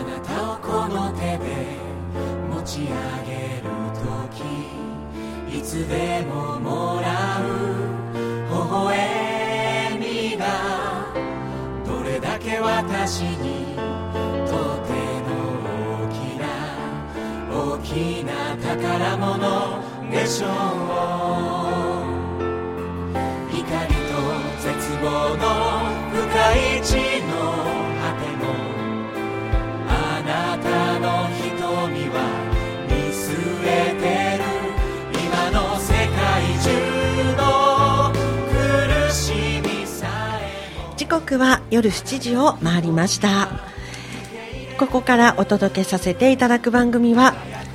なたをこの手で持ち上げるとき、いつでももらう微笑みがどれだけ私にとっての大きな宝物でしょう。怒りと絶望の深い地の果ても、あなたの瞳は見据えてる。今の世界中の苦しみさえも。 時刻は夜7時を回りました。ここからお届けさせていただく番組は、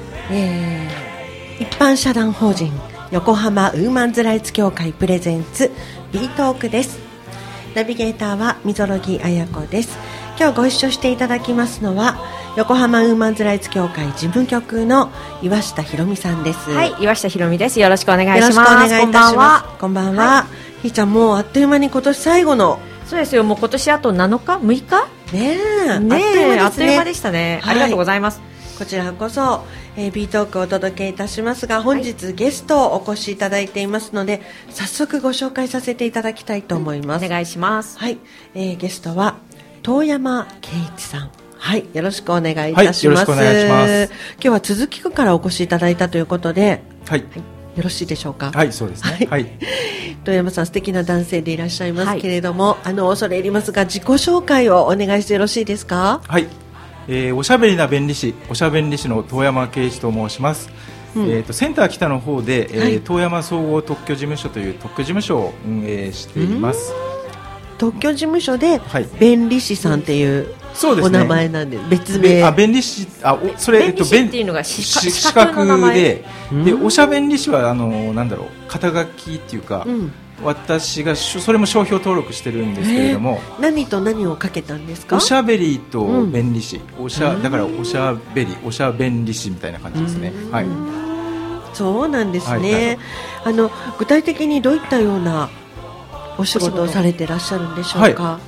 一般社団法人横浜ウーマンズライツ協会プレゼンツ B トークです。ナビゲーターは溝呂木彩子です。今日ご一緒していただきますのは横浜ウーマンズライツ協会事務局の岩下ひろみさんです。 はい、岩下ひろみです。よろしくお願いします。 よろしくお願いいたします。こんばんは。はい、ひーちゃん、もうあっという間に今年最後の。 そうですよ、もう今年あと7日6日ねえ、 あっという間でしたね。はい、ありがとうございます。 こちらこそ、B トークをお届けいたしますが、本日、ゲストをお越しいただいていますので、早速ご紹介させていただきたいと思います。 お願いします。 はい、ゲストは遠山圭一さん。はい、よろしくお願いいたします。はい、よろしくお願いします。今日は続き区からお越しいただいたということで、 はい、 よろしいでしょうか。 はい、そうですね。はい、 遠山さん、素敵な男性でいらっしゃいますけれども、恐れ入りますが、自己紹介をお願いしてよろしいですか。 はい、おしゃべりな弁理士、おしゃべり士の遠山圭一と申します。センター北の方で、遠山総合特許事務所という特許事務所を運営しています。 特許事務所で、弁理士さんっていう、お名前なんで、別名。 弁理士、それ、 弁理士っていうのが資格の名前で、おしゃ弁理士はなんだろう、肩書きっていうか、私がそれも商標登録してるんですけれども、 何と何をかけたんですか。 おしゃべりと弁理士、だからおしゃべり、おしゃ弁理士みたいな感じですね。はい、 そうなんですね。具体的にどういったようなお仕事をされてらっしゃるんでしょうか。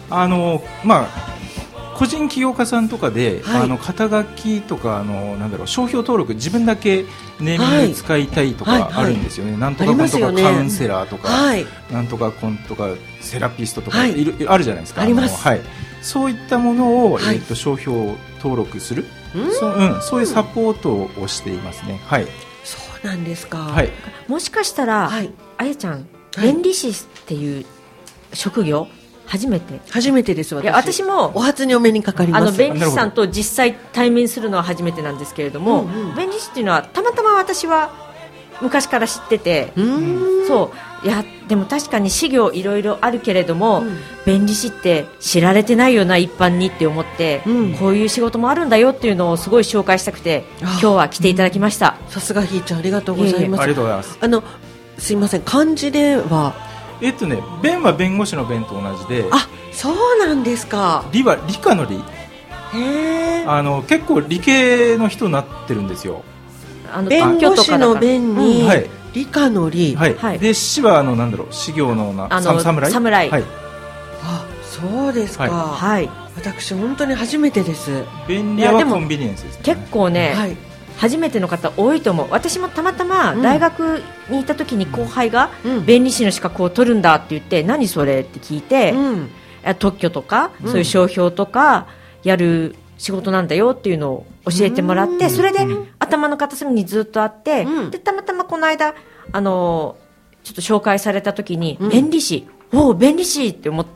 個人起業家さんとかで、肩書きとかなんだろう、商標登録自分だけネーミング使いたいとかあるんですよね。なんとかコンとかカウンセラーとか、なんとかコンとかセラピストとか、あるじゃないですか。 あります。 そういったものを、商標登録する、そういうサポートをしていますね。はい。 そうなんですか。 はい。 もしかしたら、あやちゃん、弁理士っていう職業初めてです。私もお初にお目にかかります。 弁理士さんと実際対面するのは初めてなんですけれども、弁理士っていうのはたまたま私は昔から知ってて、そういやでも確かに事業いろいろあるけれども、弁理士って知られてないよな一般にって思って、こういう仕事もあるんだよっていうのをすごい紹介したくて今日は来ていただきました。 さすがひーちゃん、ありがとうございます。 ありがとうございます。 すいません、漢字では弁は弁護士の弁と同じで、 そうなんですか。 理は理科の理。 へー。 結構理系の人になってるんですよ。 弁護士の弁に、理科の理。 で、士はなんだろう、士業の侍。 そうですか。私本当に初めてです。 便利屋はコンビニエンスですね。 結構ね、初めての方多いと思う。私もたまたま大学にいた時に後輩が弁理士の資格を取るんだって言って、何それって聞いて、特許とか、そういう商標とかやる仕事なんだよっていうのを教えてもらって、それで頭の片隅にずっとあって、でたまたまこの間ちょっと紹介された時に、弁理士、弁理士って思って、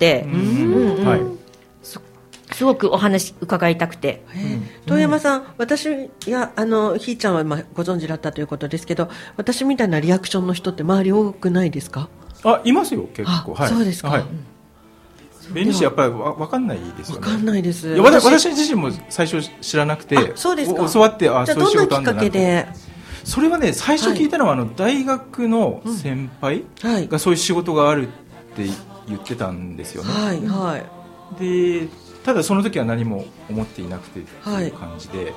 すごくお話伺いたくて。 遠山さん、私やひーちゃんはご存知だったということですけど、私みたいなリアクションの人って周り多くないですか。 いますよ、結構。 そうですか。 弁理士やっぱり分かんないですよね。 分かんないです。 私自身も最初知らなくて、 そうですか。 教わって、 そういう仕事あるんだなって。どんなきっかけで。 それはね、最初聞いたのは大学の先輩がそういう仕事があるって言ってたんですよね。でただその時は何も思っていなくてっていう感じで、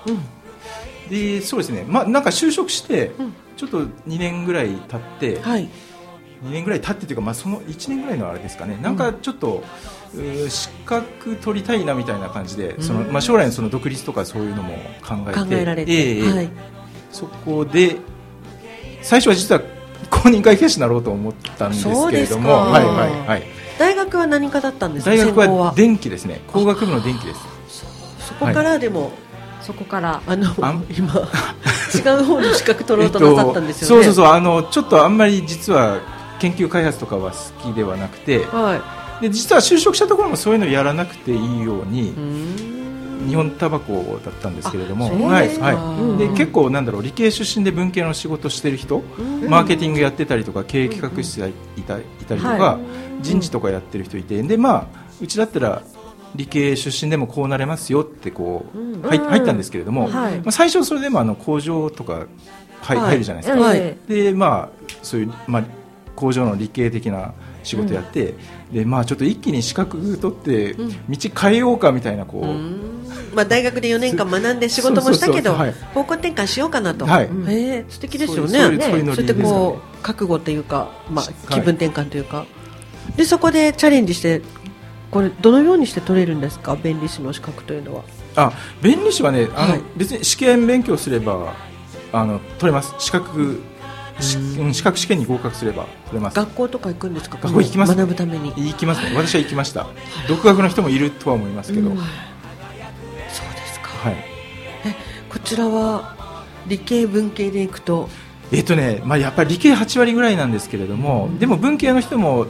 でそうですね、なんか就職してちょっと2年ぐらい経って、 2年ぐらい経ってというか、その1年ぐらいのあれですかね、なんかちょっと、資格取りたいなみたいな感じで、将来のその独立とかそういうのも考えられて、 そこで最初は実は公認会計士になろうと思ったんですけれども、 大学は何科だったんですか？ 大学は電気ですね。工学部の電気です。 そこからでも、 そこから今違う方の資格取ろうとなさったんですよね。 そうちょっとあんまり実は研究開発とかは好きではなくて、で実は就職したところもそういうのをやらなくていいように日本タバコだったんですけれども、で結構理系出身で文系の仕事してる人、マーケティングやってたりとか経営企画室いたりとか、人事とかやってる人いて、でうちだったら理系出身でもこうなれますよって入ったんですけれども、最初それでも工場とか入るじゃないですか。でそういう工場の理系的な仕事やって、でちょっと一気に資格取って道変えようかみたいな大学で4年間学んで仕事もしたけど方向転換しようかなと、素敵ですよね。そうやって覚悟というか、気分転換というか、でそこでチャレンジして、これどのようにして取れるんですか、弁理士の資格というのは。 弁理士はね、別に試験勉強すれば取れます。資格試験に合格すれば取れます。 学校とか行くんですか？ 学校行きます。 学ぶために行きますね。私は行きました。独学の人もいるとは思いますけど、 そうですか。こちらは理系文系で行くとやっぱり理系8割ぐらいなんですけれども、でも文系の人も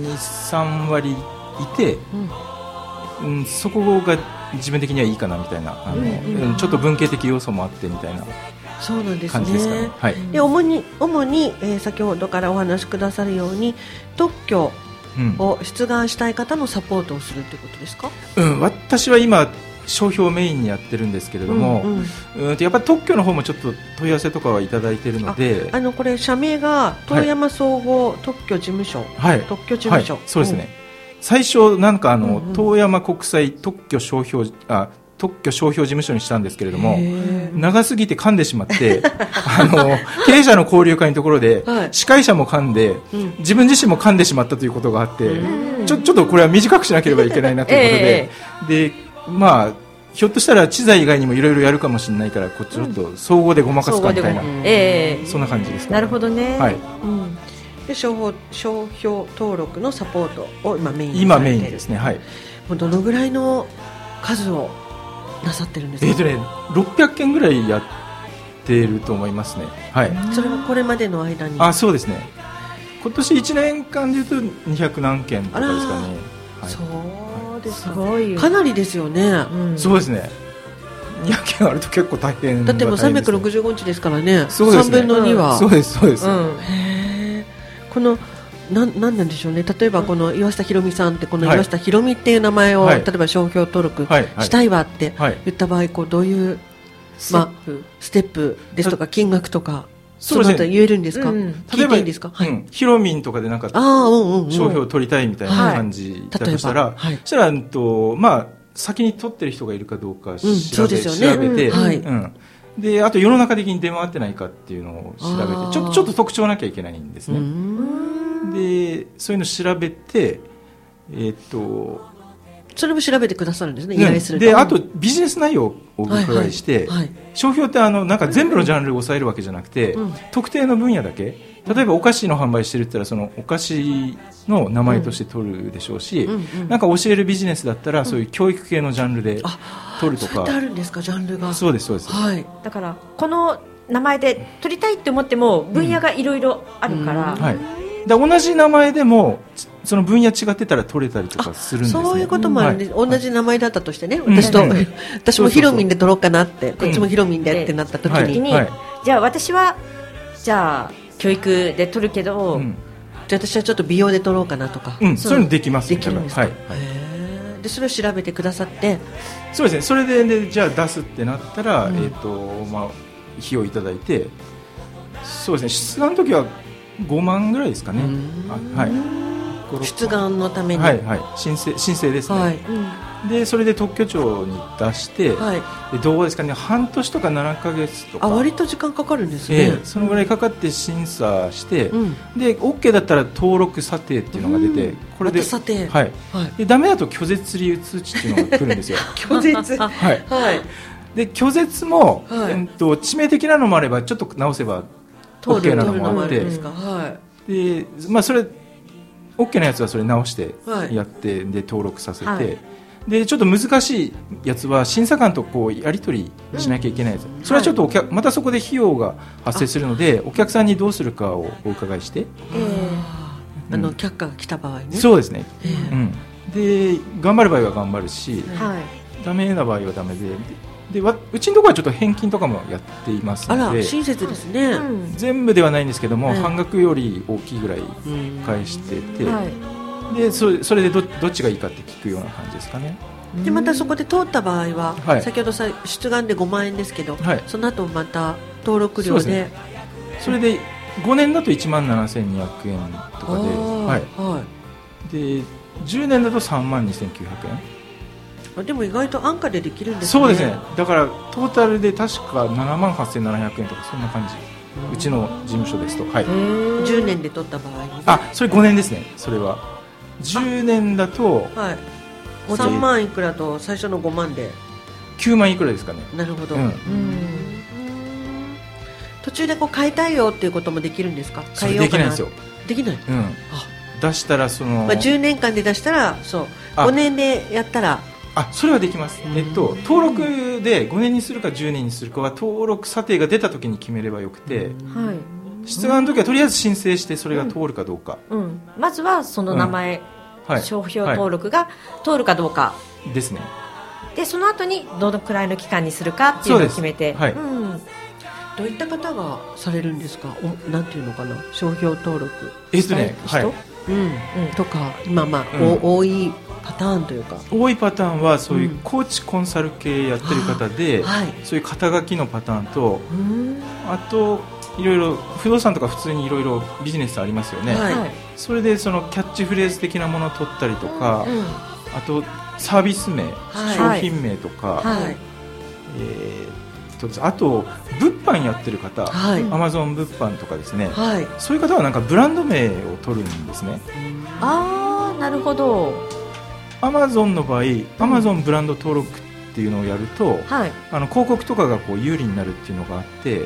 2,3 割いて、そこが自分的にはいいかなみたいな、ちょっと文系的要素もあってみたいなそうなんです感じですかね。 で主に、先ほどからお話しくださるように特許を出願したい方のサポートをするということですか？ 私は今商標をメインにやってるんですけれども、やっぱり特許の方もちょっと問い合わせとかはいただいているので、 これ社名が遠山総合特許事務所、特許事務所、 そうですね。最初遠山国際特許商標事務所にしたんですけれども、長すぎて噛んでしまって経営者の交流会のところで、司会者も噛んで、自分自身も噛んでしまったということがあって、ちょっとこれは短くしなければいけないなということで、ひょっとしたら知財以外にもいろいろやるかもしれないから、ちょっと総合でごまかすかみたいな、そんな感じですかね。 なるほどね。 で商標登録のサポートを今メインですね。 どのぐらいの数をなさってるんですか ？600件ぐらいやっていると思いますね。 それはこれまでの間に。 そうですね。今年1年間でいうと200何件とかですかね。 そうですか。 すごいかなりですよね。 そうですね。200件あると結構大変だってもう365日ですからね。 そうですね。 3分の2は。 そうです。 このなんでしょうね。例えばこの岩下ひろみさんって、この岩下ひろみっていう名前を、例えば商標登録したいわって言った場合、どういうステップですとか金額とか、そのあたり言えるんですか？聞いていいですか？ ひろみんとかで商標を取りたいみたいな感じだとしたら、先に取ってる人がいるかどうか調べて、であと世の中的に出回ってないかっていうのを調べて、ちょっと特徴なきゃいけないんですね。でそういうのを調べて、 それも調べてくださるんですね、依頼すると。 であとビジネス内容をお伺いして、商標って全部のジャンルを抑えるわけじゃなくて、特定の分野だけ、例えばお菓子の販売してるって言ったら、そのお菓子の名前として取るでしょうし、教えるビジネスだったら、そういう教育系のジャンルで取るとか。 そうやってあるんですか、ジャンルが。 そうです。 だからこの名前で取りたいって思っても分野がいろいろあるから、 同じ名前でもその分野違ってたら取れたりとかするんですね。 そういうこともあるんです。同じ名前だったとしてね、私もヒロミンで取ろうかなって、こっちもヒロミンでってなった時に、 じゃあ私は教育で取るけど、 じゃあ私はちょっと美容で取ろうかなとか、 そういうのできます。 できるんですか？でそれを調べてくださって、 そうですね。それでじゃあ出すってなったら、費用いただいて、そうですね。出願の時は5万ぐらいですかね。 出願のために、 申請ですね。 でそれで特許庁に出して、でどうですかね、半年とか7ヶ月とか、 割と時間かかるんですね。 そのぐらいかかって審査して、で OK だったら登録査定っていうのが出て、これで査定、 でダメだと拒絶理由通知っていうのが来るんですよ。 拒絶で拒絶も、致命的なのもあればちょっと直せば OK なのもあって、でそれ OK なやつはそれ直してやって、で登録させて、でちょっと難しいやつは審査官とこうやり取りしなきゃいけないやつ、それはちょっとまたそこで費用が発生するので、お客さんにどうするかをお伺いして、 却下が来た場合ね。 そうですね、で頑張る場合は頑張るし、ダメな場合はダメで、うちのところはちょっと返金とかもやっていますので、 親切ですね。 全部ではないんですけども、半額より大きいぐらい返してて、でそれで どっちがいいかって聞くような感じですかね。 でまたそこで通った場合は、先ほど出願で5万円ですけど、その後また登録料で、 それで5年だと1万7200円とかで、で10年だと3万2900円。 でも意外と安価でできるんですね。 そうですね。だからトータルで確か7万8700円とかそんな感じ。うちの事務所ですと、 10年で取った場合、それ5年ですね。それは10年だと、 3万いくらと最初の5万で 9万いくらですかね。 なるほど。途中でこう変えたいよっていうこともできるんですか？ それできないんですよ。 できない。 出したら 10年間で出したら5年でやったら。 それはできます。登録で5年にするか10年にするかは登録査定が出た時に決めればよくて、出願の時はとりあえず申請してそれが通るかどうか、 まずはその名前、商標登録が通るかどうかですね。 でその後にどのくらいの期間にするかっていうのを決めて、 どういった方がされるんですか？なんていうのかな、商標登録とか今多いパターンというか、 多いパターンはそういうコーチコンサル系やってる方で、そういう肩書きのパターンと、あといろいろ不動産とか普通にいろいろビジネスありますよね。それでそのキャッチフレーズ的なものを取ったりとか、あとサービス名、商品名とか、あと物販やってる方、アマゾン物販とかですね、そういう方はなんかブランド名を取るんですね。 なるほど。 アマゾンの場合、アマゾンブランド登録っていうのをやると、広告とかがこう有利になるっていうのがあって、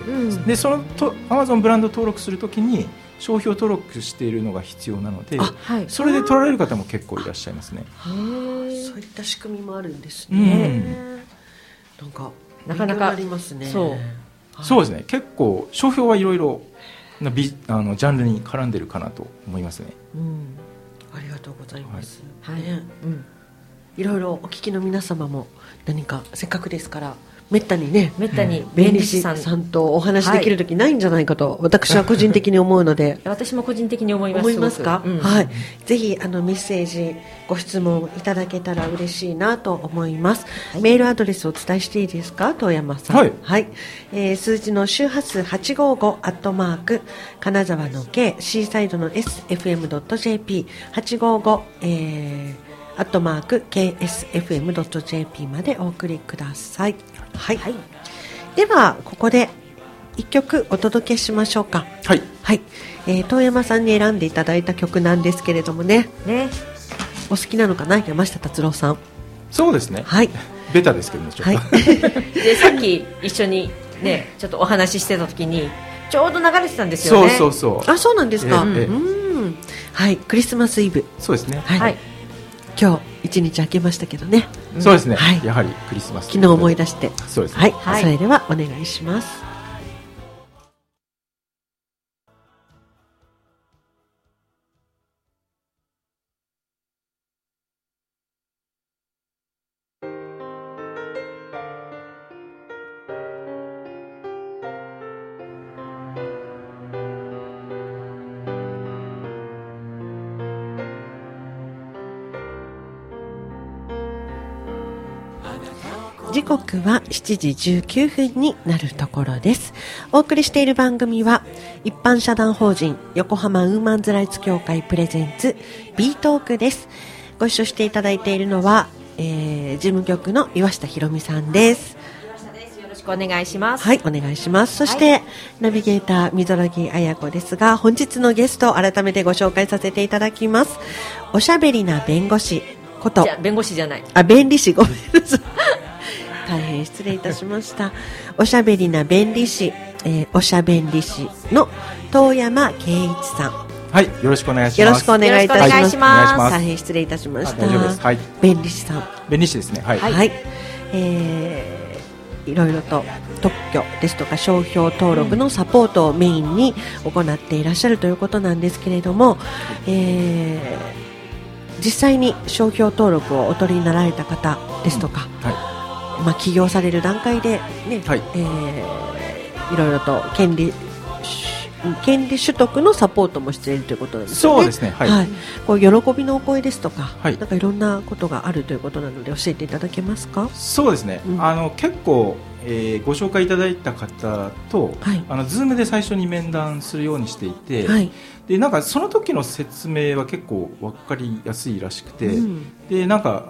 でそのアマゾンブランド登録するときに商標登録しているのが必要なので、それで取られる方も結構いらっしゃいますね。 そういった仕組みもあるんですね。なかなかありますね。 そうですね。結構商標はいろいろなジャンルに絡んでるかなと思いますね。 ありがとうございます。いろいろお聞きの皆様も何かせっかくですからめったに弁理士さんとお話できるときないんじゃないかと私は個人的に思うので私も個人的に思います。 思いますか？ぜひメッセージご質問いただけたら嬉しいなと思います。メールアドレスをお伝えしていいですか？遠山さん。数字の周波数855金沢の K シーサイドの SFM.jp 855@ksfm.jp までお送りください。ではここで1曲お届けしましょうか。遠山さんに選んでいただいた曲なんですけれどもね、お好きなのかな、山下達郎さん。 そうですね、ベタですけどね、ちょっと、 でさっき一緒にねちょっとお話ししてた時にちょうど流れてたんですよね。 そうなんですか。クリスマスイブ。 そうですね。 今日一日明けましたけどね。 そうですね、やはりクリスマス昨日思い出して。 そうですね。 それではお願いします。時刻は7時19分になるところです。お送りしている番組は一般社団法人横浜ウーマンズライツ協会プレゼンツ Bトークです。ご一緒していただいているのは、 事務局の岩下ひろみさんです。 よろしくお願いします。 はい、お願いします。そして、ナビゲーター溝呂木彩子ですが、本日のゲストを改めてご紹介させていただきます。おしゃべりな弁護士こと弁護士じゃない、 弁理士、ごめんなさい大変失礼いたしました。おしゃべりな弁理士、おしゃべん理士の遠山圭一さん。 はい、よろしくお願いします。 よろしくお願いいたします。大変失礼いたしました。 大丈夫です。はい、 弁理士さん。 弁理士ですね。はい。 はい。いろいろと特許ですとか商標登録のサポートをメインに行っていらっしゃるということなんですけれども、実際に商標登録をお取りになられた方ですとか、起業される段階で、ね、いろいろと権利取得のサポートもしているということなんですね。 そうですね。はい。 こう喜びのお声ですとか、なんかいろんなことがあるということなので教えていただけますか。 そうですね。結構、ご紹介いただいた方と、Zoom で最初に面談するようにしていて、でなんかその時の説明は結構分かりやすいらしくて、でなんか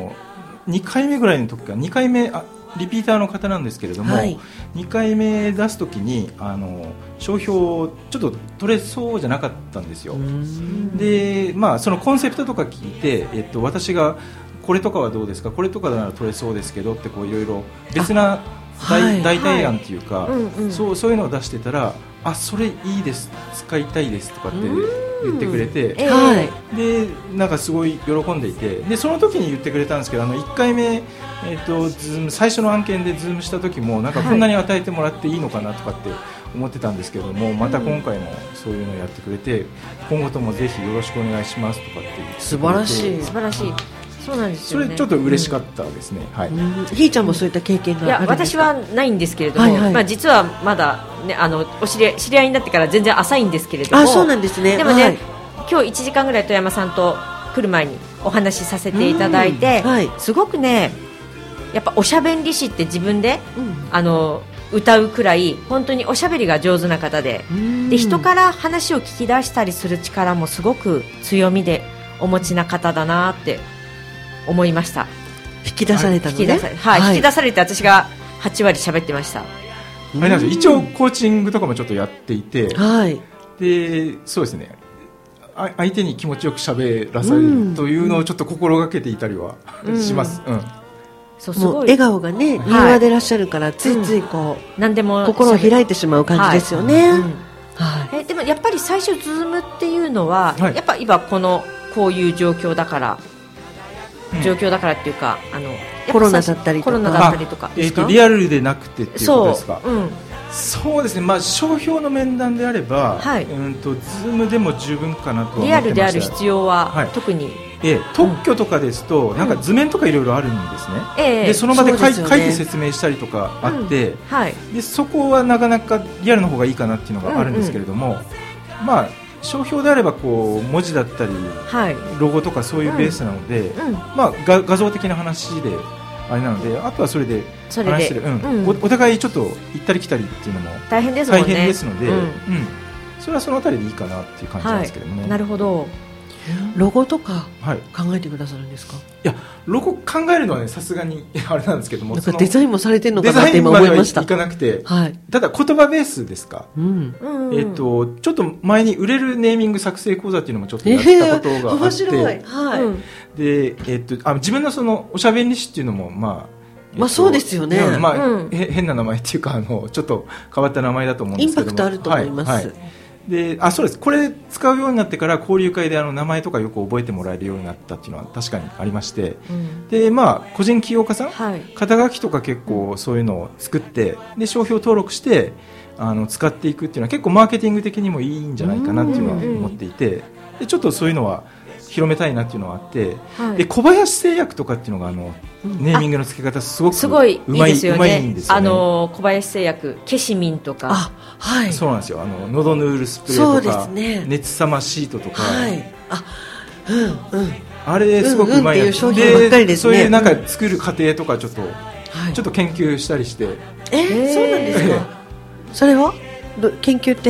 2回目ぐらいの時か2回目リピーターの方なんですけれども、2回目出すときに商標ちょっと取れそうじゃなかったんですよ。で、そのコンセプトとか聞いて、私がこれとかはどうですか、これとかなら取れそうですけどってこういろいろ別な代替案っていうか、そういうのを出してたら、それいいです、使いたいですとかって言ってくれて、でなんかすごい喜んでいて、でその時に言ってくれたんですけど、1回目、最初の案件でズームした時もなんかこんなに与えてもらっていいのかなとかって思ってたんですけども、また今回もそういうのをやってくれて、今後ともぜひよろしくお願いしますとかって言ってくれて、 素晴らしい、 素晴らしい。そうなんですよね。 それちょっと嬉しかったですね。 ひーちゃんもそういった経験があるんですか。 私はないんですけれども、実はまだ、ね、知り合いになってから全然浅いんですけれども。 そうなんですね。 でもね、今日1時間ぐらい富山さんと来る前にお話しさせていただいて、すごくね、やっぱおしゃべり師って自分で、歌うくらい本当におしゃべりが上手な方で、人から話を聞き出したりする力もすごく強みでお持ちな方だなって思いました。 引き出されたのね。 引き出されて私が8割喋ってました。 一応コーチングとかもちょっとやっていて、でそうですね、相手に気持ちよく喋らされるというのをちょっと心がけていたりはします。 すごい笑顔がね、柔和でいらっしゃるから、ついついこう、 何でも心を開いてしまう感じですよね。 でもやっぱり最初ズームっていうのは、やっぱ今こういう状況だからっていうか、 コロナだったりとかリアルでなくてっていうことですか。そうですね、商標の面談であれば、Zoom でも十分かなとは思ってました。 リアルである必要は特に、 特許とかですと、なんか図面とかいろいろあるんですね。でその場で書いて説明したりとかあって、でそこはなかなかリアルの方がいいかなっていうのがあるんですけれども、商標であればこう文字だったり、ロゴとかそういうベースなので、画像的な話であれなので、あとはそれで話してる、お互いちょっと行ったり来たりっていうのも大変ですもんね。 大変ですので、それはそのあたりでいいかなっていう感じなんですけどね。 なるほど。 ロゴとか考えてくださるんですか。 いや、ロゴ考えるのはね、さすがにあれなんですけども、 なんかデザインもされてるのかなって今思いました。 デザインまではいかなくて、ただ言葉ベースですか。ちょっと前に売れるネーミング作成講座っていうのもちょっとやったことがあって、 面白い。 で、自分のそのおしゃべり師っていうのもそうですよね。 変な名前っていうかちょっと変わった名前だと思うんですけども、 インパクトあると思います。 で、そうです。これ使うようになってから交流会で名前とかよく覚えてもらえるようになったっていうのは確かにありまして、で個人起業家さん、肩書きとか結構そういうのを作って、で商標登録して使っていくっていうのは結構マーケティング的にもいいんじゃないかなっていうのは思っていて、でちょっとそういうのは広めたいなっていうのがあって、で小林製薬とかっていうのがネーミングの付け方すごくいいですよね。小林製薬、ケシミンとか、 そうなんですよ。喉ヌールスプレーとか、熱さまシートとか、あれすごくうまいな。で、そういうなんか作る過程とかちょっと研究したりして。 そうなんですか。それは研究って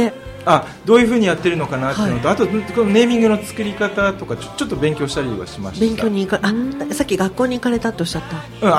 どういうふうにやってるのかなっていうのと、あとこのネーミングの作り方とかちょっと勉強したりはしました。 勉強にさっき学校に行かれたとおっしゃった。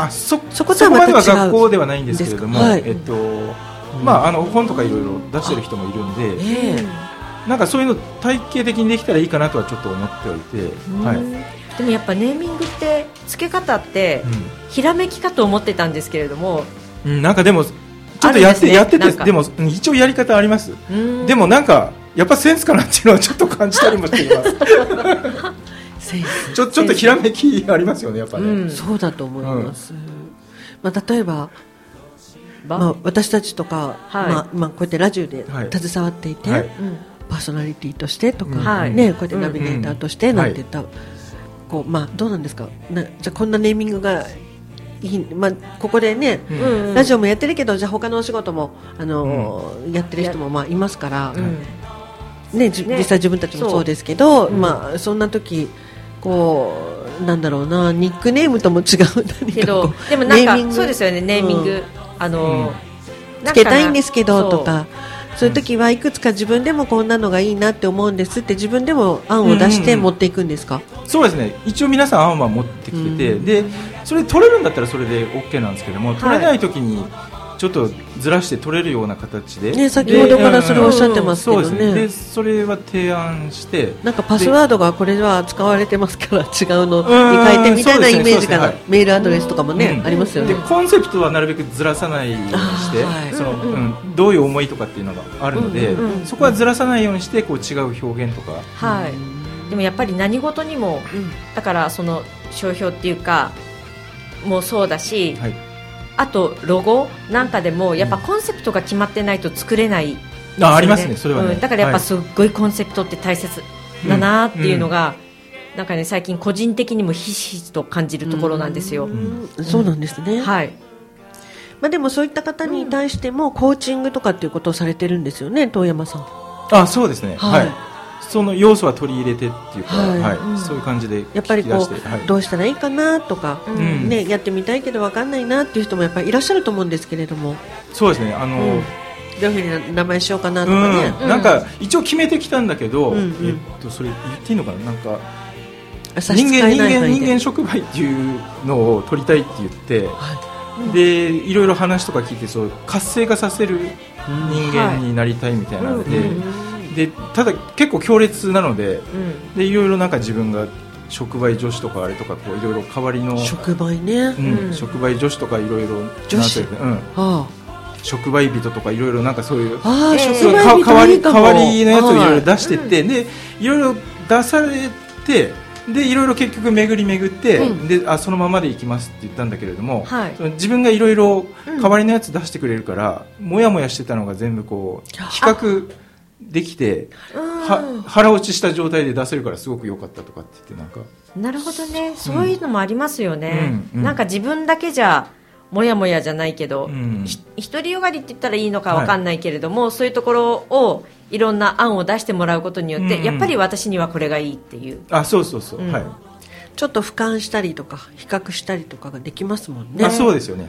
そこまでは学校ではないんですけれども、本とかいろいろ出してる人もいるんで、なんかそういうの体系的にできたらいいかなとはちょっと思っておいて、 でもやっぱネーミングって付け方ってひらめきかと思ってたんですけれども、 なんかでもちょっとやってて、でも一応やり方あります。でもなんかやっぱセンスかなっていうのはちょっと感じたりもしていますちょっとひらめきありますよね、やっぱね。 そうだと思います。例えば私たちとか、こうやってラジオで携わっていて、パーソナリティとしてとか、こうやってナビゲーターとしてなんて言ったら、どうなんですか。じゃあこんなネーミングがここでね、ラジオもやってるけど、じゃあ他のお仕事もやってる人もいますから、実際自分たちもそうですけど、そんな時なんだろうな、ニックネームとも違うけど、でもなんかそうですよね、ネーミングつけたいんですけどとか、そういう時はいくつか自分でもこんなのがいいなって思うんですって自分でも案を出して持っていくんですか。 そうですね、一応皆さん案は持ってきてて、でそれ取れるんだったらそれで OK なんですけども、取れない時にちょっとずらして取れるような形で、 先ほどからそれをおっしゃってますけどね。 でそれは提案して、 なんかパスワードがこれは使われてますから違うのに変えてみたいなイメージから、メールアドレスとかもね、ありますよね。 でコンセプトはなるべくずらさないようにして、どういう思いとかっていうのがあるので、そこはずらさないようにして違う表現とか、 でもやっぱり何事にも、だからその商標っていうかもそうだし、あとロゴなんかでもやっぱコンセプトが決まってないと作れないですよね。 ありますね、それはね。 だからやっぱすっごいコンセプトって大切だなっていうのが、なんかね、最近個人的にもひしひしと感じるところなんですよ。 そうなんですね。でもそういった方に対してもコーチングとかっていうことをされてるんですよね、遠山さん。 そうですね、その要素は取り入れてっていうか、そういう感じでやっぱりどうしたらいいかなとか、やってみたいけど分かんないなっていう人もやっぱりいらっしゃると思うんですけれども。 そうですね、 どういうふうに名前しようかなとかね、 なんか一応決めてきたんだけど、それ言っていいのかな、なんか人間触媒っていうのを取りたいって言って、でいろいろ話とか聞いて、そう活性化させる人間になりたいみたいなので、ただ結構強烈なので、いろいろなんか自分が触媒女子とかあれとかいろいろ代わりの触媒ね、 触媒女子とかいろいろ女子、 触媒人とかいろいろなんかそういう代わりのやつをいろいろ出してって、でいろいろ出されて、でいろいろ結局巡り巡って、でそのままでいきますって言ったんだけれども、その自分がいろいろ代わりのやつ出してくれるから、もやもやしてたのが全部比較できて、腹落ちした状態で出せるからすごく良かったとかって言って、 なるほどね、そういうのもありますよね。なんか自分だけじゃもやもやじゃないけど、独りよがりって言ったらいいのか分かんないけれども、そういうところをいろんな案を出してもらうことによって、やっぱり私にはこれがいいっていう、 そうそうそう、 ちょっと俯瞰したりとか比較したりとかができますもんね。 そうですよね、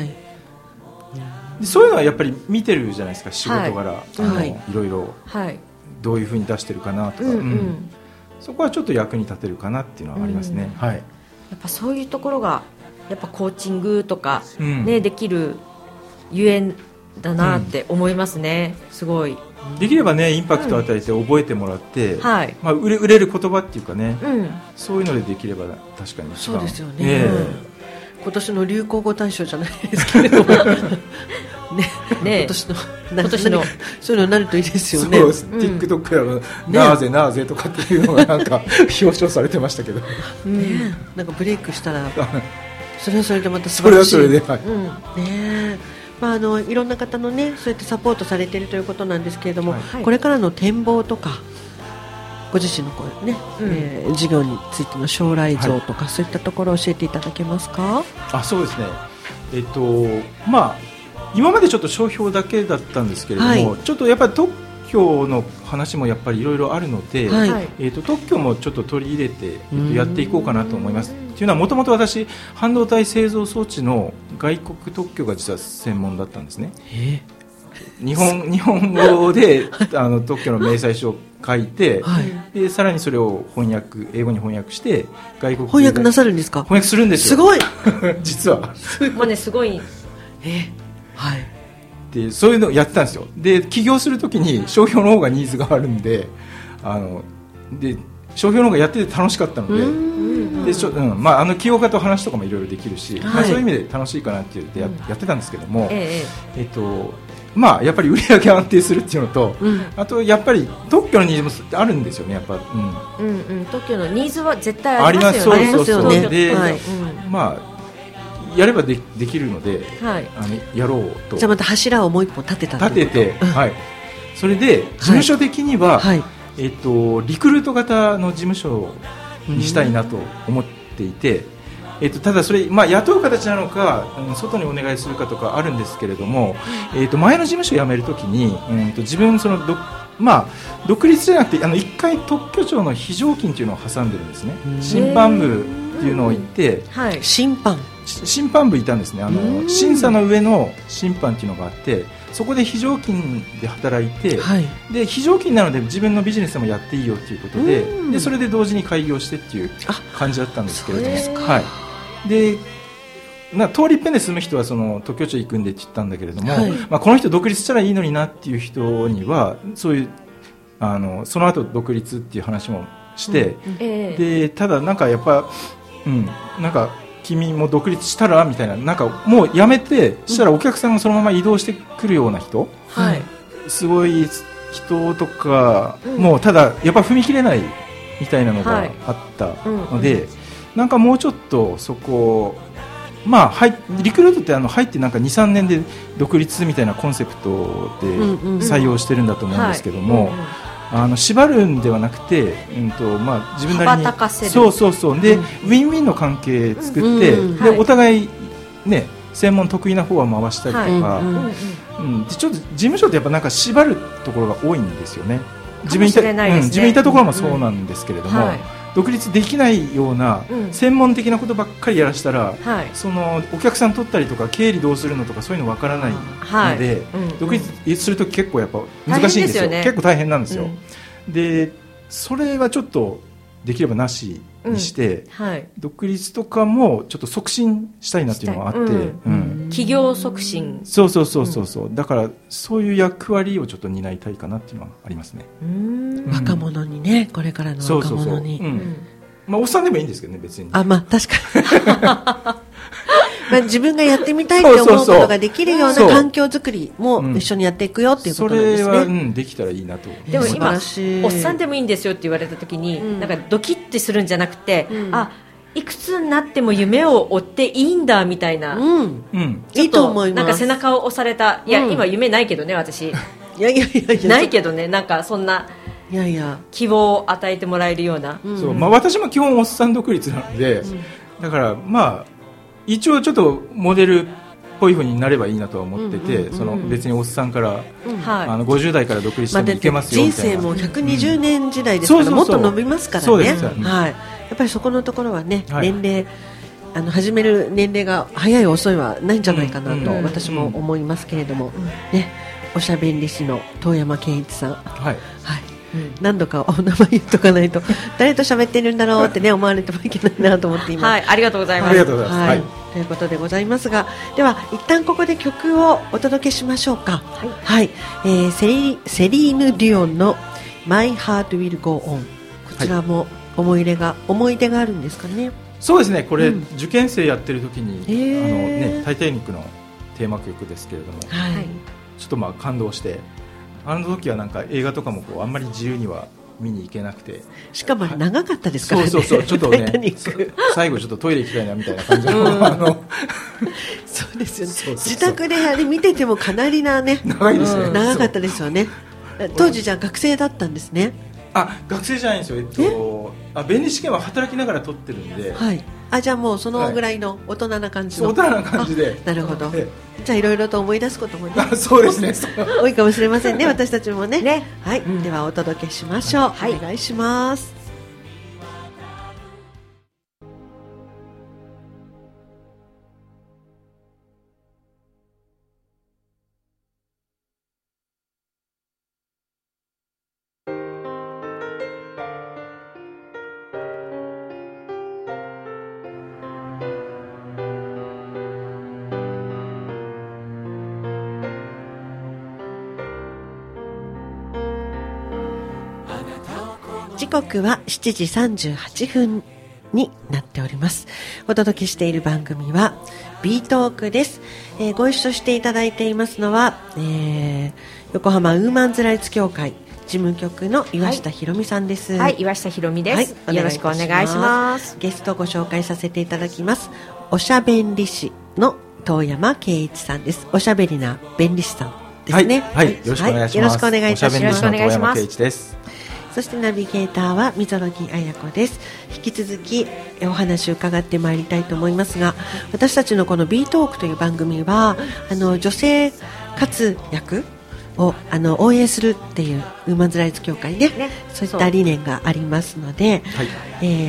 そういうのはやっぱり見てるじゃないですか、仕事柄、いろいろどういうふうに出してるかなとか、そこはちょっと役に立てるかなっていうのはありますね。やっぱそういうところがやっぱコーチングとか、できるゆえんだなって思いますね。すごいできればね、インパクトを与えて覚えてもらって、売れる言葉っていうかね、そういうのでできれば確かにそうですよね。今年の流行語大賞じゃないですけれども今年のそういうのになるといいですよね。 そうです、TikTok やなぜなぜとかっていうのがなんか表彰されてましたけど、 なんかブレイクしたらそれはそれでまた素晴らしい。 それはそれで、いろんな方のね、そうやってサポートされているということなんですけれども、これからの展望とか、ご自身の事業についての将来像とか、そういったところを教えていただけますか。 そうですね、今までちょっと商標だけだったんですけれども、ちょっとやっぱり特許の話もやっぱりいろいろあるので、特許もちょっと取り入れて、やっていこうかなと思います。というのは、もともと私半導体製造装置の外国特許が実は専門だったんですね。 日本語で特許の明細書を書いて、はい、でさらにそれを英語に翻訳して外国翻訳なさるんですか？ 翻訳するんですよ。 すごい実はもうねすごいはい。 でそういうのをやってたんですよ。で起業するときに商標の方がニーズがあるんでで商標の方がやってて楽しかったので、起業家と話とかもいろいろできるし、はい、そういう意味で楽しいかなって言ってやってたんですけども、やっぱり売り上げ安定するっていうのと、あとやっぱり特許のニーズもあるんですよね。やっぱ、 特許のニーズは絶対ありますよね。 そうで、やればできるので、はい、やろうと。 じゃあまた柱をもう一本立てたはい。それで事務所的には、はい、リクルート型の事務所にしたいなと思っていて、ただそれ、雇う形なのか外にお願いするかとかあるんですけれども、前の事務所を辞めるときに、自分独立じゃなくて一回特許庁の非常勤というのを挟んでるんですね。審判部っていうのを言って、 はい、審判部いたんですね。審査の上の審判っていうのがあって、そこで非常勤で働いて、はい、で非常勤なので自分のビジネスでもやっていいよということで、それで同時に開業してっていう感じだったんですけれども、はい、で通り一遍で住む人はその特許庁行くんでって言ったんだけれども、はい、この人独立したらいいのになっていう人にはそういうその後独立っていう話もして、でただなんかやっぱ、なんか君も独立したらみたいな、なんかもう辞めてしたらお客さんがそのまま移動してくるような人、すごい人とかもうただやっぱ踏み切れないみたいなのがあったので、なんかもうちょっとそこリクルートって入ってなんか 2,3 年で独立みたいなコンセプトで採用してるんだと思うんですけども、縛るんではなくて、自分なりに羽ばたかせる、 そうで、ウィンウィンの関係作って、でお互いね専門得意な方は回したりとか、ちょっと事務所ってやっぱなんか縛るところが多いんですよね。自分いたところもそうなんですけれども、独立できないような専門的なことばっかりやらしたら、そのお客さん取ったりとか経理どうするのとかそういうのわからないので、独立すると結構やっぱ難しいんですよ。結構大変なんですよ。でそれはちょっとできればなしにして、独立とかもちょっと促進したいなっていうのがあって、 企業促進、 そうだからそういう役割をちょっと担いたいかなっていうのはありますね。 若者にね、これからの若者に、 おっさんでもいいんですけどね、別に。 確かに自分がやってみたいって思うことができるような環境づくりも一緒にやっていくよっていうことなんですね。 それは、できたらいいなと。 でも今おっさんでもいいんですよって言われた時に、なんかドキッてするんじゃなくて、いくつになっても夢を追っていいんだみたいな、 いいと思います。 なんか背中を押された。いや、今夢ないけどね、私。いやないけどね、なんかそんな希望を与えてもらえるような。 私も基本おっさん独立なので、だから一応ちょっとモデルっぽい風になればいいなとは思ってて、別におっさんから、50代から独立してもいけますよみたいな。 人生も120年時代ですから、もっと伸びますからね。やっぱりそこのところはね、年齢始める年齢が早い遅いはないんじゃないかなと私も思いますけれども、おしゃべり師の遠山健一さん、何度かお名前言っとかないと誰と喋ってるんだろうって思われてもいけないなと思っています。 ありがとうございます。 ということでございますが、では一旦ここで曲をお届けしましょうか。セリーヌ・ディオンの My Heart Will Go On、 こちらも思い出があるんですかね。 そうですね、これ、受験生やってる時にタイタニックのテーマ曲ですけれども、ちょっと感動して、あの時はなんか映画とかもあんまり自由には見に行けなくて、 しかも長かったですからね。 ちょっとね最後ちょっとトイレ行きたいなみたいな感じのそうですよね。自宅で見ててもかなりなね、 長いですね。 長かったですよね。当時じゃあ学生だったんですね。 学生じゃないんですよ。弁理士試験は働きながら取ってるんで、 じゃあもうそのぐらいの大人な感じの、 大人な感じで。 なるほど。じゃあいろいろと思い出すこともね、 そうですね多いかもしれませんね、私たちもね。ではお届けしましょう。お願いします。 時刻は7時38分になっております。お届けしている番組はビートークです。ご一緒していただいていますのは、横浜ウーマンズライツ協会事務局の岩下ひろみさんです。 はい、岩下ひろみです、はい、よろしくお願いします。 ゲストをご紹介させていただきます。おしゃべんり師の遠山圭一さんです。おしゃべりな弁理士さんですね。 はい、はい、よろしくお願いします。 よろしくお願いいたします。 おしゃべり師の遠山圭一です。 そしてナビゲーターは溝呂木彩子です。引き続きお話を伺ってまいりたいと思いますが、私たちのこのビートークという番組は女性活躍を応援するっていうウーマンズライツ協会ね、そういった理念がありますので、はい、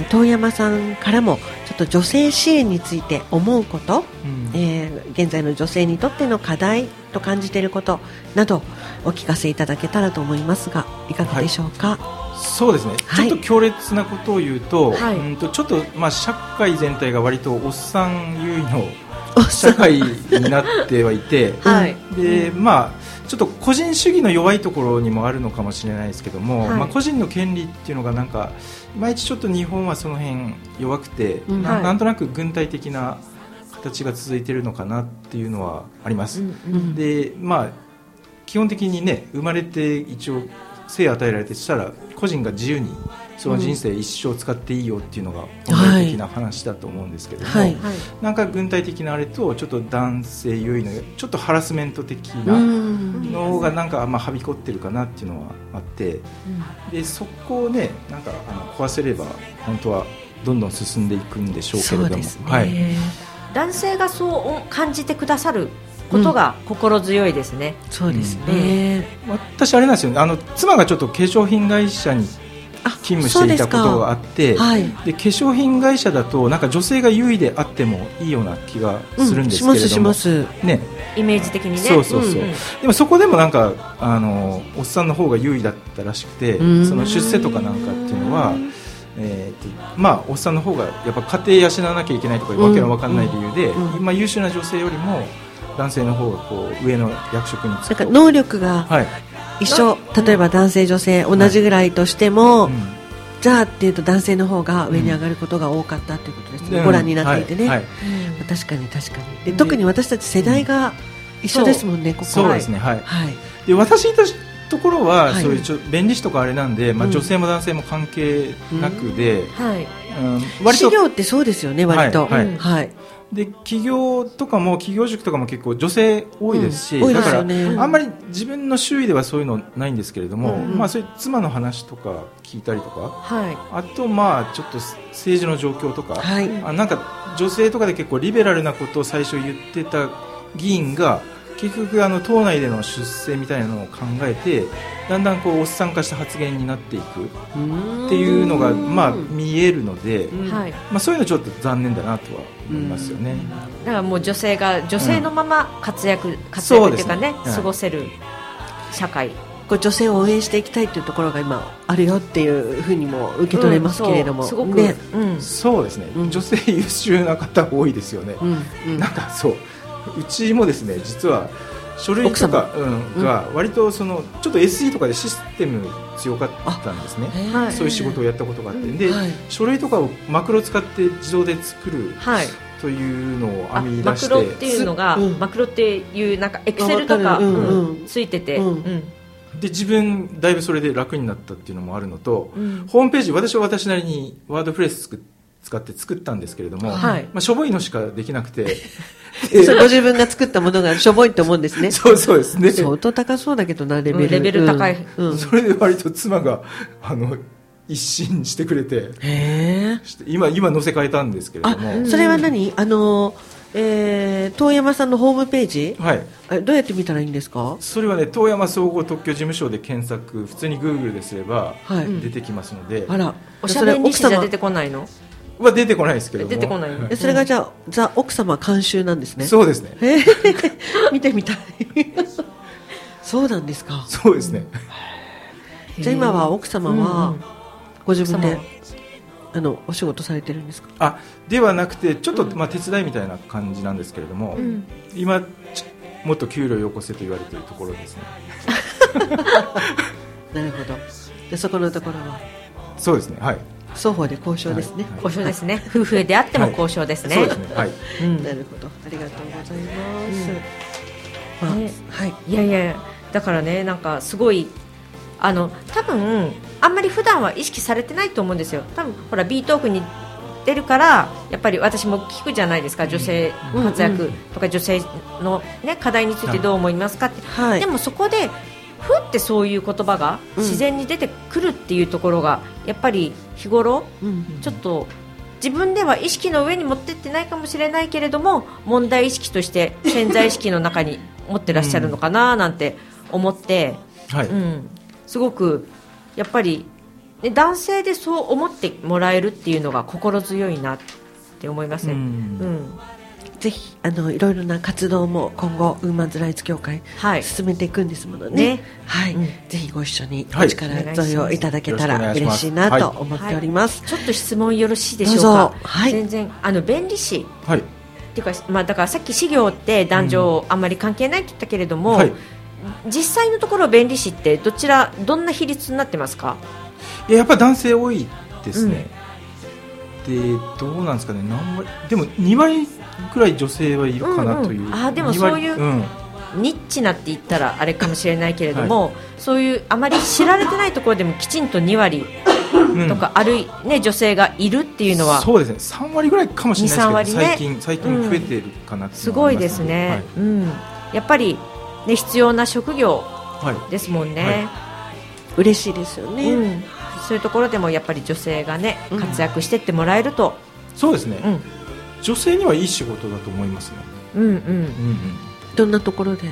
遠山さんからもちょっと女性支援について思うこと、現在の女性にとっての課題と感じていることなどお聞かせいただけたらと思いますが、いかがでしょうか。 そうですね、はい、ちょっと強烈なことを言うと、はい、ちょっと、社会全体が割とおっさん優位の社会になってはいて、はい、でちょっと個人主義の弱いところにもあるのかもしれないですけども、はい、個人の権利っていうのがなんかいまいちちょっと日本はその辺弱くて、なんとなく軍隊的な形が続いているのかなっていうのはあります、で基本的にね、生まれて一応生与えられてしたら個人が自由にその人生一生使っていいよっていうのが本来的な話だと思うんですけども、なんか軍隊的なあれとちょっと男性優位のちょっとハラスメント的なのがなんかはびこってるかなっていうのはあって、でそこをね、なんか壊せれば本当はどんどん進んでいくんでしょうけれども、そうですね、はい、 男性がそう感じてくださることが心強いですね。 そうですね、 私あれなんですよね、妻がちょっと化粧品会社に勤務していたことがあって、はい、で化粧品会社だとなんか女性が優位であってもいいような気がするんですけれども、 しますね、イメージ的にね。 そう、でもそこでもなんかおっさんの方が優位だったらしくて、その出世とかなんかっていうのはおっさんの方がやっぱ家庭養わなきゃいけないとかわけのわかんない理由で、優秀な女性よりも男性の方がこう上の役職に就くと、 能力が一緒、例えば男性女性同じぐらいとしても、じゃあっていうと男性の方が上に上がることが多かったということですね、ご覧になっていてね、確かにで、特に私たち世代が一緒ですもんね、ここ。 そうですね、はい、で私いたところは、そういう弁理士とかあれなんで、女性も男性も関係なくで、 割と企業ってそうですよね、割と。 で企業とかも企業塾とかも結構女性多いですし、だからあんまり自分の周囲ではそういうのないんですけれども、そういう妻の話とか聞いたりとか、あとちょっと政治の状況とか、なんか女性とかで結構リベラルなことを最初言ってた議員が結局党内での出世みたいなのを考えて、だんだんこうおっさん化した発言になっていくっていうのが見えるので、そういうのちょっと残念だなとは思いますよね。 だからもう女性が女性のまま活躍っていうかね、過ごせる社会、 女性を応援していきたいというところが今あるよっていうふうにも受け取れますけれども、 すごくね、 そうですね、女性優秀な方多いですよね。なんかそううちもですね、実は書類とかが割とちょっと SE とかでシステム強かったんですね。そういう仕事をやったことがあって、で書類とかをマクロ使って自動で作るというのを編み出して、 マクロっていうのが、マクロっていうなんかエクセルとかついてて、 で自分だいぶそれで楽になったっていうのもあるのと、ホームページ私なりにワードプレス使って作ったんですけれども、しょぼいのしかできなくてご自分が作ったものがしょぼいと思うんですね。 そうですね。 相当高そうだけどな、レベル高い、 それで割と妻が一新してくれて、今載せ替えたんですけれども。 それは何、遠山さんのホームページ、どうやって見たらいいんですか？ それはね、遠山総合特許事務所で検索、普通に Google ですれば出てきますので。 おしゃべりにしじゃ出てこないの？ は出てこないですけども。 出てこない。 それがじゃあザ・奥様監修なんですね。 そうですね。 見てみたい。そうなんですか。 そうですね。 じゃあ今は奥様はご自分でお仕事されてるんですか？ ではなくて、ちょっと手伝いみたいな感じなんですけれども、今もっと給料よこせと言われているところですね。 なるほど。でそこのところはそうですね、はい、 双方で交渉ですね、 交渉ですね、夫婦であっても交渉ですね、 そうですね、はい、 なるほど、ありがとうございます、はい、 いやいや、だからね、なんかすごい多分あんまり普段は意識されてないと思うんですよ。多分ほら B トークに出るからやっぱり私も聞くじゃないですか、女性活躍とか女性の、ね、課題についてどう思いますかって、はい、でもそこでふってそういう言葉が自然に出てくるっていうところがやっぱり日頃ちょっと自分では意識の上に持ってってないかもしれないけれども、問題意識として潜在意識の中に持ってらっしゃるのかななんて思って、はい、すごくやっぱり、ね、男性でそう思ってもらえるっていうのが心強いなって思いますね。 ぜひいろいろな活動も今後ウーマンズライツ協会、はい、進めていくんですものね。はい、ぜひご一緒にお力添えをいただけたら嬉しいなと思っております。 ちょっと質問よろしいでしょうか。はい、全然弁理士、はい、っていうか、だからさっき事業って男女あんまり関係ないって言ったけれども、はい、実際のところ弁理士ってどんな比率になってますか？ やっぱり男性多いですね。でどうなんですかね、何割でも2割くらい女性はいるかなという、 でもそういう、ニッチなって言ったらあれかもしれないけれども、そういうあまり知られてないところでもきちんと2割とか女性がいるっていうのは、 そうですね、3割ぐらいかもしれないですけど、ね、最近増えてるかなってすごいですね、やっぱり、ね、必要な職業ですもんね、 嬉しいですよね、 そういうところでもやっぱり女性がね、活躍してってもらえると、 そうですね、女性にはいい仕事だと思いますね。 どんなところで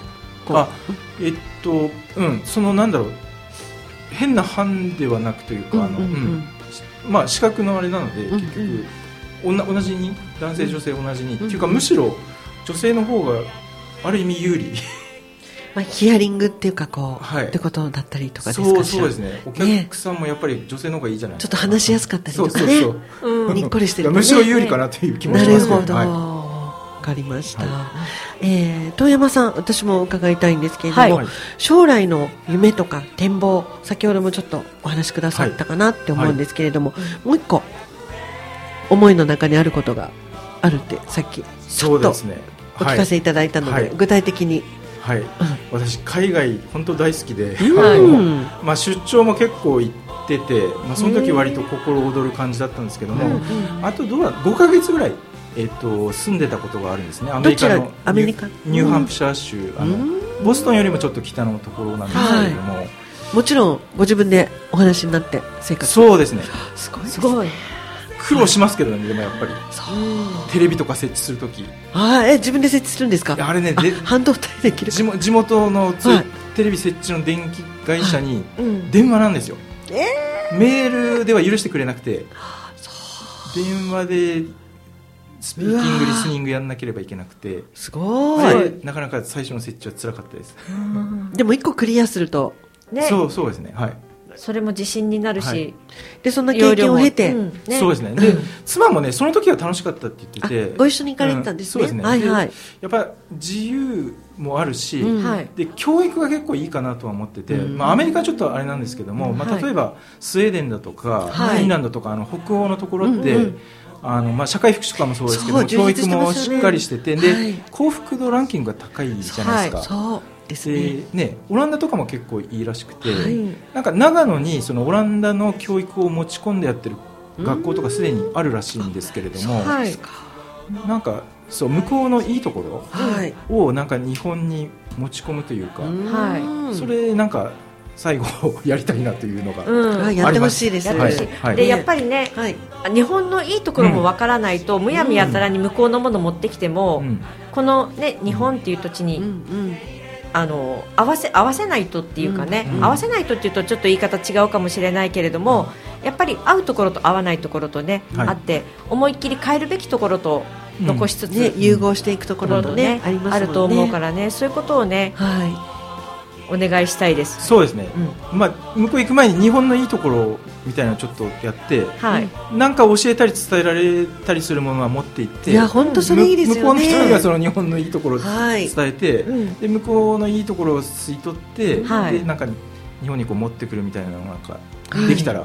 そのなんだろう、変な班ではなくというか、資格のあれなので、結局同じに男性女性同じに、っていうかむしろ女性の方がある意味有利ヒアリングっていうかってことだったりとかですか。 そうですね、お客さんもやっぱり女性の方がいいじゃないですか。 ちょっと話しやすかったりとかね、にっこりしてる、 むしろ有利かなという気もしますけど。 なるほど、わかりました。遠山さん、私も伺いたいんですけれども、将来の夢とか展望、先ほどもちょっとお話しくださったかなって思うんですけれども、もう一個思いの中にあることがあるってさっきちょっとお聞かせいただいたので、具体的に。 私海外本当大好きで、出張も結構行ってて、その時割と心躍る感じだったんですけども、あと5ヶ月ぐらい、住んでたことがあるんですね。アメリカのニューハンプシャー州、ボストンよりもちょっと北のところなんですけれども、 もちろんご自分でお話になって生活。 そうですね、 すごい苦労しますけどね。でもやっぱりテレビとか設置するとき、 自分で設置するんですか？ あれね、 半導体できる地元のテレビ設置の電気会社に電話なんですよ。メールでは許してくれなくて、電話でスピーキングリスニングやんなければいけなくて、 すごい、 なかなか最初の設置は辛かったです。 でも1個クリアすると、 そうですね、 それも自信になるし、 でそんな経験を経て、 そうですね。で、妻もね、その時は楽しかったって言ってて、 ご一緒に行かれてたんですね。 そうですね。やっぱ自由もあるし、で教育が結構いいかなとは思ってて、アメリカはちょっとあれなんですけども、例えばスウェーデンだとかフィンランドとか北欧のところって、社会福祉とかもそうですけども、教育もしっかりしてて、で幸福度ランキングが高いじゃないですか。オランダとかも結構いいらしくて、なんか長野にそのオランダの教育を持ち込んでやってる学校とかすでにあるらしいんですけれども、なんかそう向こうのいいところをなんか日本に持ち込むというか、それなんか最後やりたいなというのが、 やってほしいです。 でやっぱりね、日本のいいところもわからないと、むやみやたらに向こうのもの持ってきても、このね日本っていう土地に合わせないとっていうかね、合わせないとっていうとちょっと言い方違うかもしれないけれども、やっぱり合うところと合わないところとね、あって、思いっきり変えるべきところと残しつつ、 融合していくところとね、 あると思うからね、そういうことをね、お願いしたいです。 そうですね、向こう行く前に日本のいいところみたいなのをちょっとやって、なんか教えたり伝えられたりするものは持っていって、 本当それいいですよね。 向こうの人がその日本のいいところを伝えて、で向こうのいいところを吸い取って、でなんか日本にこう持ってくるみたいなのがなんかできたら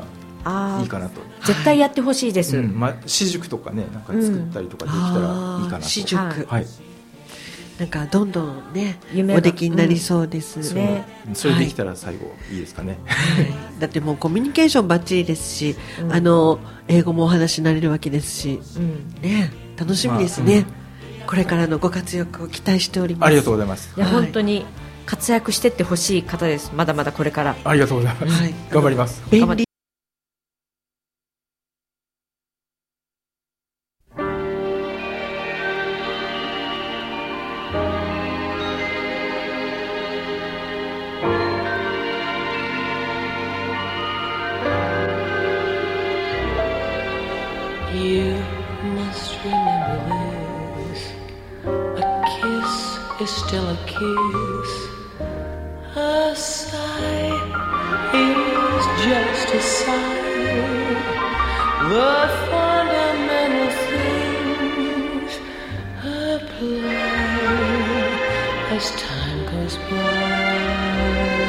いいかなと。 絶対やってほしいです。 私塾とかね、なんか作ったりとかできたらいいかなと。 私塾、 はい。 なんかどんどんねおできになりそうですね。 それできたら最後いいですかね。 だってもうコミュニケーションバッチリですし、英語もお話になれるわけですし、ね、楽しみですね。これからのご活躍を期待しております。 ありがとうございます。 いや、本当に活躍してってほしい方です。まだまだこれから。 ありがとうございます。頑張ります。 便利。 You must remember this. A kiss is still a kiss. A sigh is just a sigh. The fundamental things apply as time goes by.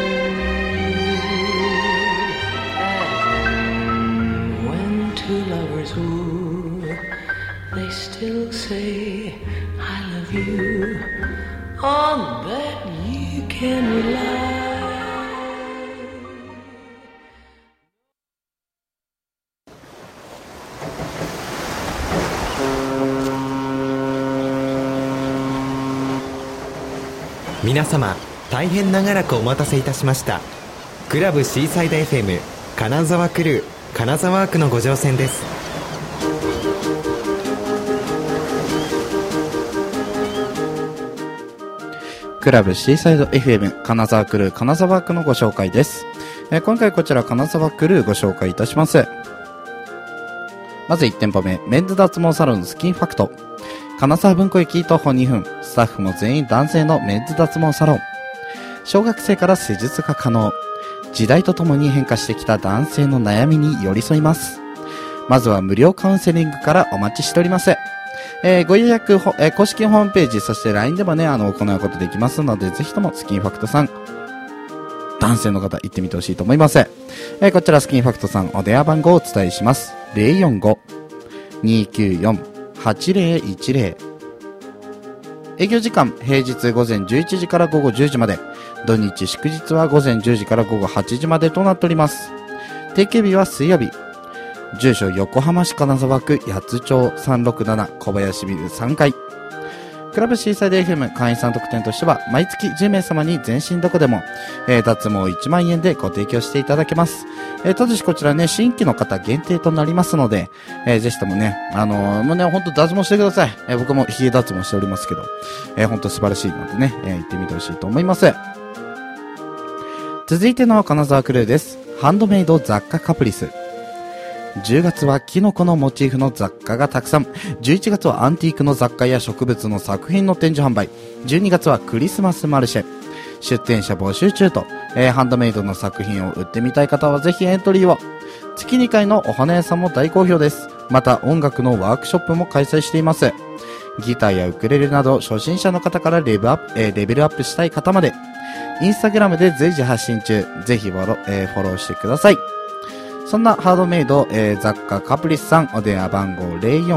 Two lovers woo, they still say I love you. On that you can rely. 皆様大変長らくお待たせいたしました。クラブシーサイド FM 金沢クルー金沢ワークのご乗船です。 クラブシーサイド FM 金沢クルー金沢ワークのご紹介です。今回こちら金沢クルーご紹介いたします。まず1店舗目、メンズ脱毛サロンスキンファクト。金沢文庫駅徒歩2分、スタッフも全員男性のメンズ脱毛サロン。小学生から施術が可能。時代とともに変化してきた男性の悩みに寄り添います。まずは無料カウンセリングからお待ちしております。ご予約、公式ホームページ、そして LINE でもね、行うことできますので、ぜひともスキンファクトさん、男性の方行ってみてほしいと思います。こちらスキンファクトさん、お電話番号をお伝えします。045-294-8010。営業時間、平日午前11時から午後10時まで。土日祝日は午前10時から午後8時までとなっております。定休日は水曜日。住所横浜市金沢区八津町367小林ビル3階。クラブシーサイド FM 会員さん特典としては毎月10名様に全身どこでも、脱毛1万円でご提供していただけます。ただしこちらね、新規の方限定となりますので、ぜひともね、もうね、ほんと脱毛してください。僕も髭脱毛しておりますけど、ほんと素晴らしいのでね、行ってみてほしいと思います。続いての金沢クルーです。ハンドメイド雑貨カプリス。10月はキノコのモチーフの雑貨がたくさん。11月はアンティークの雑貨や植物の作品の展示販売。12月はクリスマスマルシェ。出展者募集中と、ハンドメイドの作品を売ってみたい方はぜひエントリーを。月2回のお花屋さんも大好評です。また音楽のワークショップも開催しています。ギターやウクレレなど初心者の方からレベルアップしたい方まで。インスタグラムで随時発信中。ぜひフォローしてください。そんなハードメイド、雑貨カプリスさん、お電話番号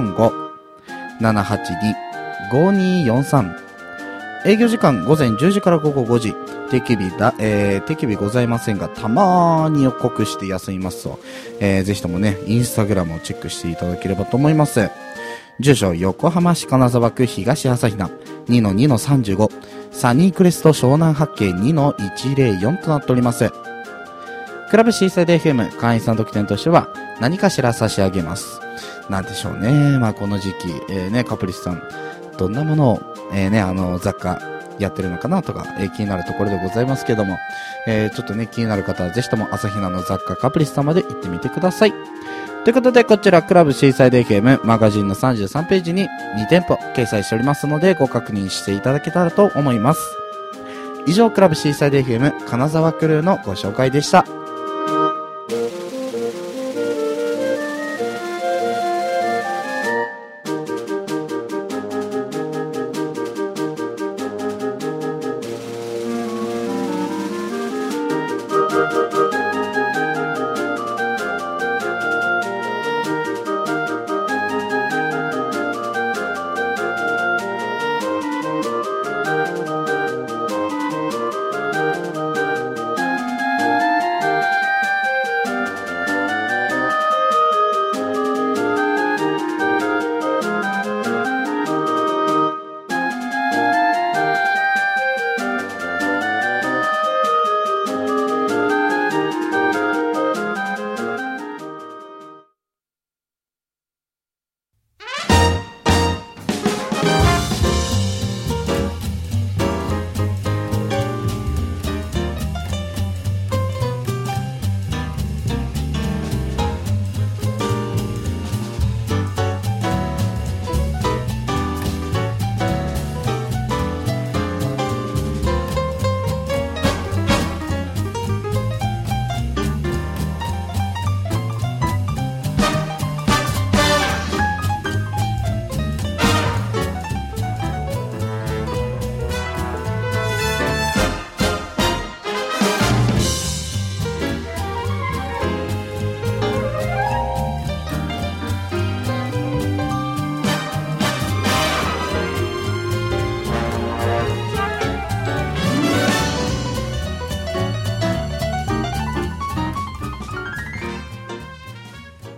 045-782-5243。営業時間午前10時から午後5時。定休日ございませんが、たまーに予告して休みますと、ぜひともね、インスタグラムをチェックしていただければと思います。住所、横浜市金沢区東朝比奈 2-2-35。サニークレスト湘南八景 2-104 となっております。クラブシーサイド FM 会員さん特典としては何かしら差し上げます。なんでしょうね。まあこの時期、カプリスさん、どんなものを、雑貨やってるのかなとか、気になるところでございますけども、ちょっとね、気になる方はぜひとも朝比奈の雑貨カプリスさんまで行ってみてください。ということで、こちらクラブシーサイド FM マガジンの33ページに2店舗掲載しておりますので、ご確認していただけたらと思います。以上、クラブシーサイド FM 金沢クルーのご紹介でした。